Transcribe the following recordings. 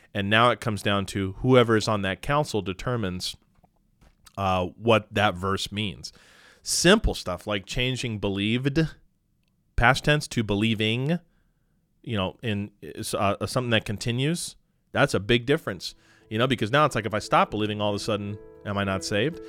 And now it comes down to whoever is on that council determines what that verse means. Simple stuff like changing believed, past tense, to believing, in something that continues. That's a big difference, because now it's like if I stop believing, all of a sudden, am I not saved?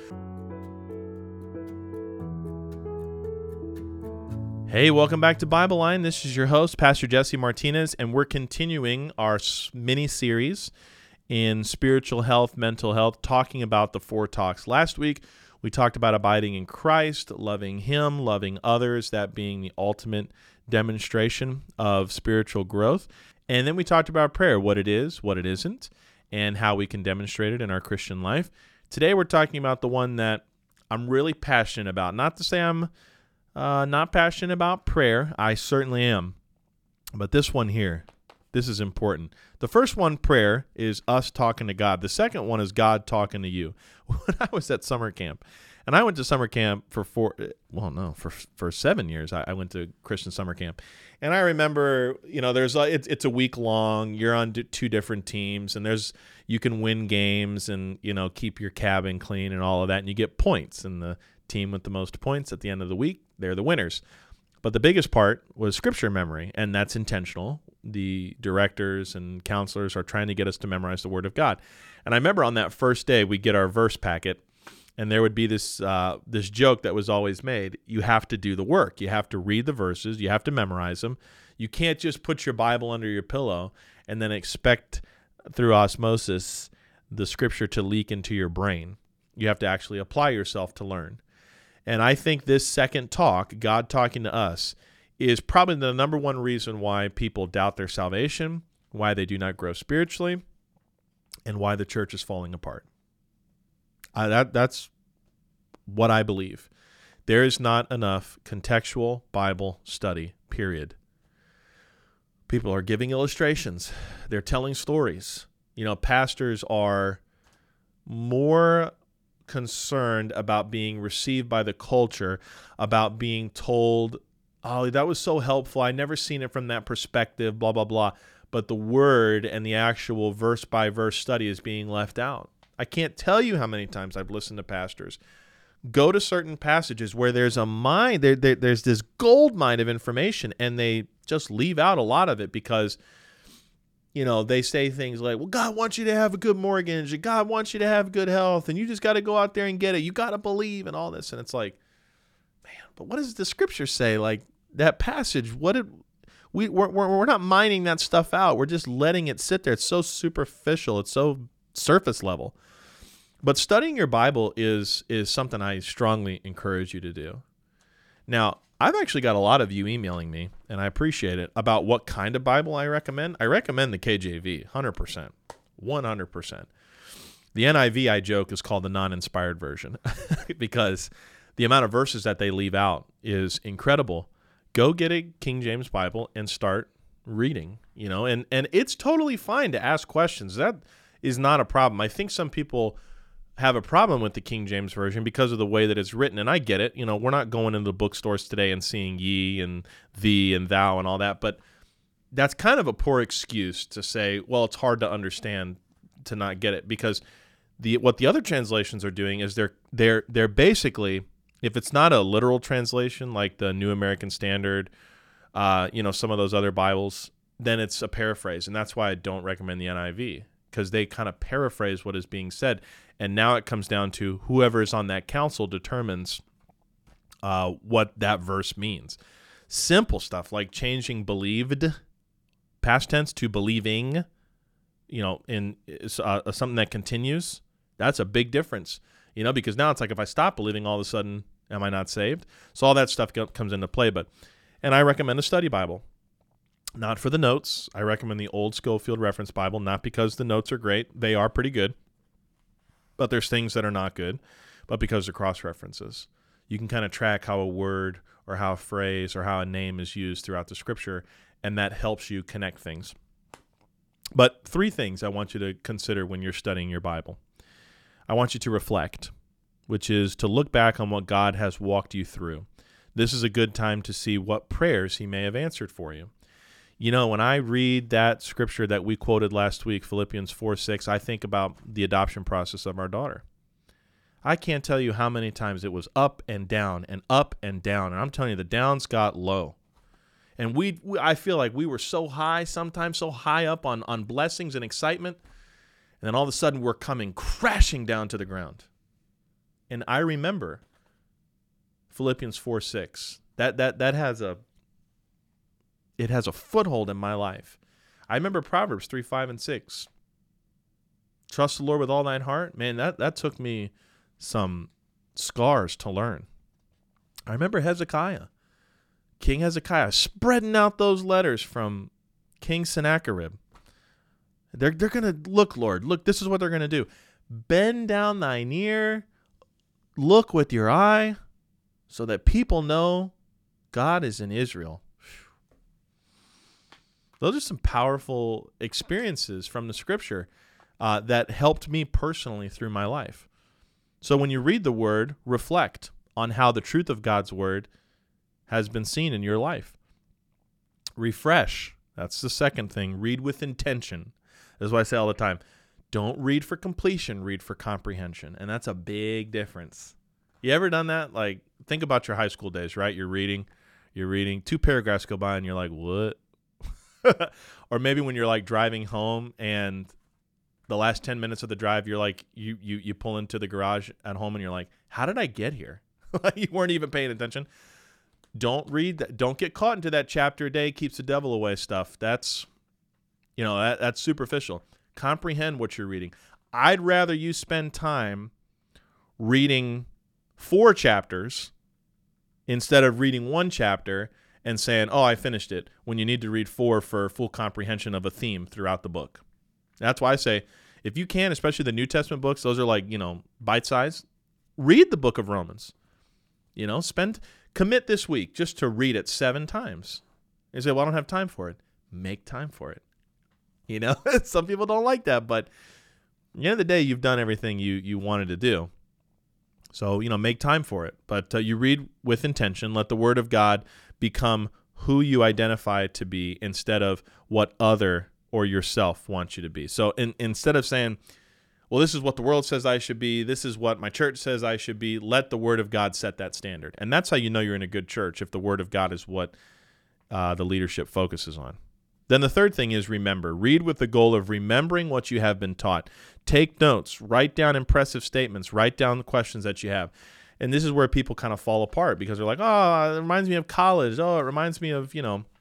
Hey, welcome back to Bible Line. This is your host, Pastor Jesse Martinez, and we're continuing our mini-series in spiritual health, mental health, talking about the 4 talks. Last week, we talked about abiding in Christ, loving Him, loving others, that being the ultimate demonstration of spiritual growth. And then we talked about prayer, what it is, what it isn't, and how we can demonstrate it in our Christian life. Today, we're talking about the one that I'm really passionate about. Not to say I'm not passionate about prayer. I certainly am. But this one here, this is important. The first one, prayer, is us talking to God. The second one is God talking to you. When I was at summer camp, and I went to summer camp for 7 years. I went to Christian summer camp. And I remember, it's a week long. You're on 2 different teams, and you can win games and, keep your cabin clean and all of that, and you get points. And the team with the most points at the end of the week, they're the winners. But the biggest part was scripture memory, and that's intentional. The directors and counselors are trying to get us to memorize the Word of God. And I remember on that first day, we get our verse packet, and there would be this joke that was always made. You have to do the work. You have to read the verses. You have to memorize them. You can't just put your Bible under your pillow and then expect through osmosis the scripture to leak into your brain. You have to actually apply yourself to learn. And I think this second talk, God talking to us, is probably the number one reason why people doubt their salvation, why they do not grow spiritually, and why the church is falling apart. That's what I believe. There is not enough contextual Bible study, period. People are giving illustrations. They're telling stories. Pastors are more concerned about being received by the culture, about being told, oh, that was so helpful. I never seen it from that perspective, blah, blah, blah. But the word and the actual verse-by-verse study is being left out. I can't tell you how many times I've listened to pastors go to certain passages where there's a mine, there's this gold mine of information, and they just leave out a lot of it because they say things like, well, God wants you to have a good mortgage, and God wants you to have good health, and you just got to go out there and get it. You got to believe and all this. And it's like, man, but what does the scripture say? Like that passage, we're not mining that stuff out. We're just letting it sit there. It's so superficial. It's so surface level. But studying your Bible is something I strongly encourage you to do. Now, I've actually got a lot of you emailing me, and I appreciate it, about what kind of Bible I recommend. I recommend the KJV, 100%. 100%. The NIV, I joke, is called the non-inspired version because the amount of verses that they leave out is incredible. Go get a King James Bible and start reading, and it's totally fine to ask questions. That is not a problem. I think some people have a problem with the King James Version because of the way that it's written, and I get it. We're not going into the bookstores today and seeing ye and thee and thou and all that, but that's kind of a poor excuse to say, well, it's hard to understand to not get it, because what the other translations are doing is they're basically, if it's not a literal translation like the New American Standard, some of those other Bibles, then it's a paraphrase, and that's why I don't recommend the NIV, because they kind of paraphrase what is being said. And now it comes down to whoever is on that council determines what that verse means. Simple stuff like changing believed, past tense, to believing, in something that continues. That's a big difference, because now it's like if I stop believing, all of a sudden, am I not saved? So all that stuff comes into play. And I recommend a study Bible. Not for the notes. I recommend the old Schofield Reference Bible, not because the notes are great. They are pretty good. But there's things that are not good, but because they're cross-references. You can kind of track how a word or how a phrase or how a name is used throughout the scripture, and that helps you connect things. But 3 things I want you to consider when you're studying your Bible. I want you to reflect, which is to look back on what God has walked you through. This is a good time to see what prayers He may have answered for you. When I read that scripture that we quoted last week, Philippians 4:6, I think about the adoption process of our daughter. I can't tell you how many times it was up and down and up and down. And I'm telling you, the downs got low. And I feel like we were so high, sometimes so high up on blessings and excitement. And then all of a sudden we're coming crashing down to the ground. And I remember Philippians 4:6. That has a foothold in my life. I remember Proverbs 3:5 and 6. Trust the Lord with all thine heart. Man, that took me some scars to learn. I remember King Hezekiah, spreading out those letters from King Sennacherib. They're going to look, Lord. Look, this is what they're going to do. Bend down thine ear. Look with your eye so that people know God is in Israel. Those are some powerful experiences from the scripture that helped me personally through my life. So when you read the word, reflect on how the truth of God's word has been seen in your life. Refresh. That's the second thing. Read with intention. That's what I say all the time. Don't read for completion, read for comprehension. And that's a big difference. You ever done that? Like, think about your high school days, right? You're reading, 2 paragraphs go by and you're like, what? Or maybe when you're like driving home and the last 10 minutes of the drive, you're like, you pull into the garage at home and you're like, how did I get here? You weren't even paying attention. Don't read that. Don't get caught into that chapter a day keeps the devil away stuff. That's superficial. Comprehend what you're reading. I'd rather you spend time reading 4 chapters instead of reading 1 chapter and saying, oh, I finished it, when you need to read 4 for full comprehension of a theme throughout the book. That's why I say, if you can, especially the New Testament books, those are like, bite-sized, read the book of Romans. Commit this week just to read it 7 times. You say, well, I don't have time for it. Make time for it. Some people don't like that, but at the end of the day, you've done everything you wanted to do. So, make time for it. But you read with intention. Let the word of God become who you identify it to be instead of what other or yourself wants you to be. So instead of saying, well, this is what the world says I should be, this is what my church says I should be, let the word of God set that standard. And that's how you know you're in a good church, if the word of God is what the leadership focuses on. Then the third thing is remember. Read with the goal of remembering what you have been taught. Take notes. Write down impressive statements. Write down the questions that you have. And this is where people kind of fall apart because they're like, oh, it reminds me of college. Oh, it reminds me of,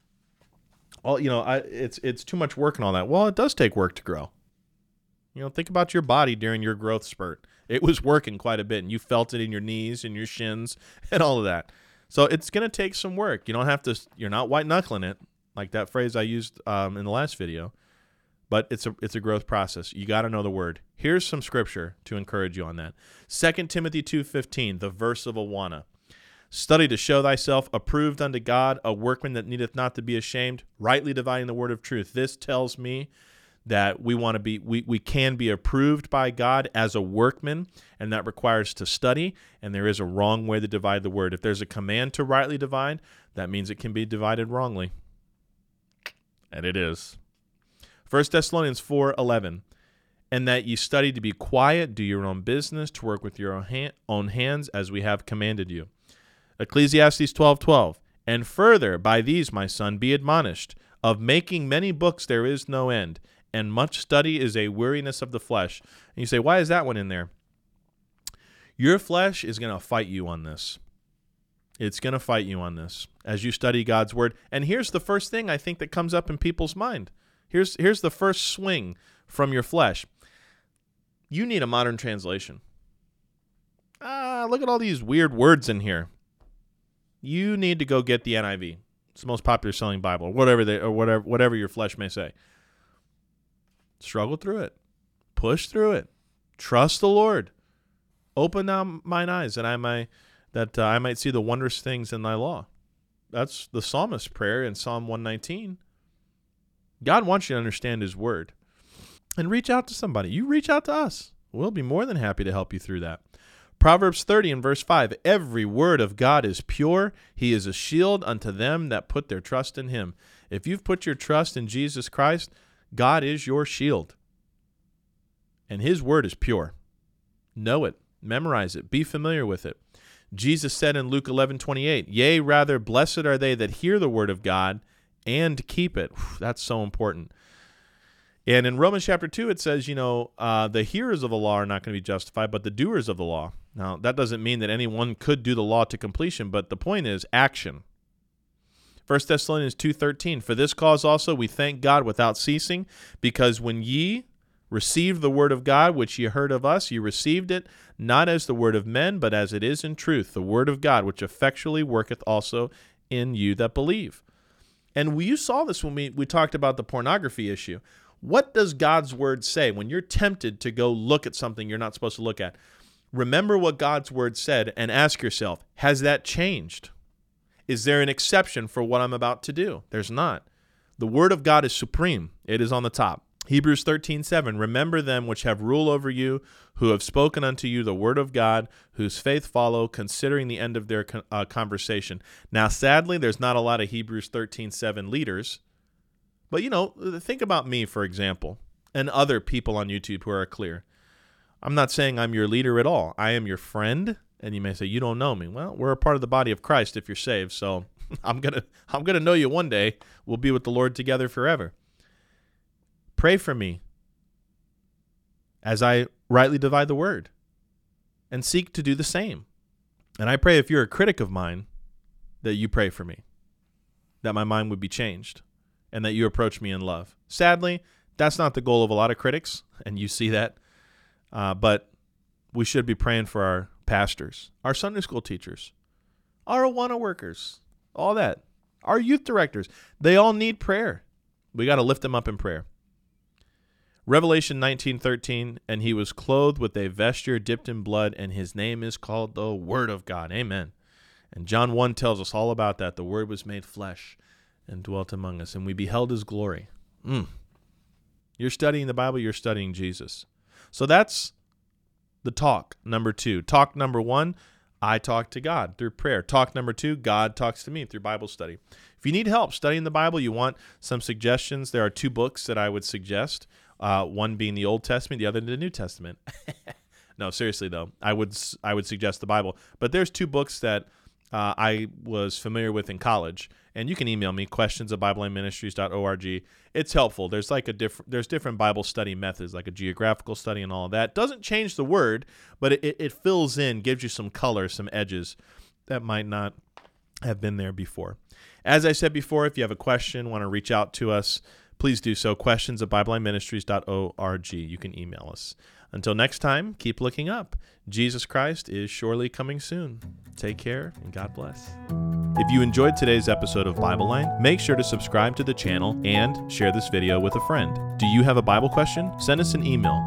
it's too much work and all that. Well, it does take work to grow. Think about your body during your growth spurt. It was working quite a bit, and you felt it in your knees and your shins and all of that. So it's going to take some work. You're not white knuckling it, like that phrase I used in the last video, but it's a growth process. You got to know the word. Here's some scripture to encourage you on that. 2 Timothy 2:15, the verse of Awana. Study to show thyself approved unto God, a workman that needeth not to be ashamed, rightly dividing the word of truth. This tells me that we can be approved by God as a workman, and that requires to study, and there is a wrong way to divide the word. If there's a command to rightly divide, that means it can be divided wrongly. And it is. 1 Thessalonians 4:11, and that ye study to be quiet, do your own business, to work with your own hands, as we have commanded you. Ecclesiastes 12:12, and further, by these, my son, be admonished, of making many books there is no end, and much study is a weariness of the flesh. And you say, why is that one in there? Your flesh is going to fight you on this. It's going to fight you on this as you study God's word. And here's the first thing I think that comes up in people's mind. Here's the first swing from your flesh. You need a modern translation. Look at all these weird words in here. You need to go get the NIV. It's the most popular selling Bible, or whatever your flesh may say. Struggle through it. Push through it. Trust the Lord. Open now mine eyes that I might see the wondrous things in thy law. That's the psalmist's prayer in Psalm 119. God wants you to understand his word. And reach out to somebody. You reach out to us. We'll be more than happy to help you through that. Proverbs 30 and verse 5, every word of God is pure. He is a shield unto them that put their trust in him. If you've put your trust in Jesus Christ, God is your shield. And his word is pure. Know it. Memorize it. Be familiar with it. Jesus said in Luke 11:28, "Yea, rather, blessed are they that hear the word of God and keep it." That's so important. And in Romans chapter 2, it says, the hearers of the law are not going to be justified, but the doers of the law. Now, that doesn't mean that anyone could do the law to completion, but the point is action. 1 Thessalonians 2:13, "For this cause also we thank God without ceasing, because when ye received the word of God, which ye heard of us, ye received it, not as the word of men, but as it is in truth, the word of God, which effectually worketh also in you that believe." And you saw this when we talked about the pornography issue. What does God's word say when you're tempted to go look at something you're not supposed to look at? Remember what God's word said and ask yourself, has that changed? Is there an exception for what I'm about to do? There's not. The word of God is supreme. It is on the top. Hebrews 13:7, "Remember them which have rule over you, who have spoken unto you the word of God, whose faith follow, considering the end of their conversation." Now, sadly, there's not a lot of Hebrews 13:7 leaders. But, think about me, for example, and other people on YouTube who are clear. I'm not saying I'm your leader at all. I am your friend, and you may say, "You don't know me." Well, we're a part of the body of Christ if you're saved, so I'm gonna know you one day. We'll be with the Lord together forever. Pray for me as I rightly divide the word and seek to do the same. And I pray if you're a critic of mine that you pray for me, that my mind would be changed, and that you approach me in love. Sadly, that's not the goal of a lot of critics, and you see that. But we should be praying for our pastors, our Sunday school teachers, our Awana workers, all that, our youth directors. They all need prayer. We got to lift them up in prayer. Revelation 19:13, "And he was clothed with a vesture dipped in blood, and his name is called the Word of God." Amen. And John 1 tells us all about that. The Word was made flesh and dwelt among us, and we beheld his glory. You're studying the Bible, you're studying Jesus. So that's the talk, number 2. Talk number 1, I talk to God through prayer. Talk number 2, God talks to me through Bible study. If you need help studying the Bible, you want some suggestions, there are 2 books that I would suggest, one being the Old Testament, the other the New Testament. No, seriously, though, I would suggest the Bible. But there's 2 books that I was familiar with in college, and you can email me, questions@BibleLineMinistries.org. It's helpful. There's there's different Bible study methods, like a geographical study and all of that. Doesn't change the word, but it fills in, gives you some color, some edges that might not have been there before. As I said before, if you have a question, want to reach out to us, please do so. questions@BibleLineMinistries.org. You can email us. Until next time, keep looking up. Jesus Christ is surely coming soon. Take care, and God bless. If you enjoyed today's episode of Bible Line, make sure to subscribe to the channel and share this video with a friend. Do you have a Bible question? Send us an email,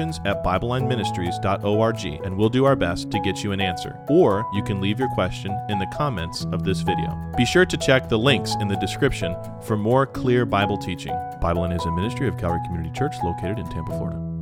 questions@BibleLineMinistries.org, and we'll do our best to get you an answer. Or you can leave your question in the comments of this video. Be sure to check the links in the description for more clear Bible teaching. Bible Line is a ministry of Calvary Community Church located in Tampa, Florida.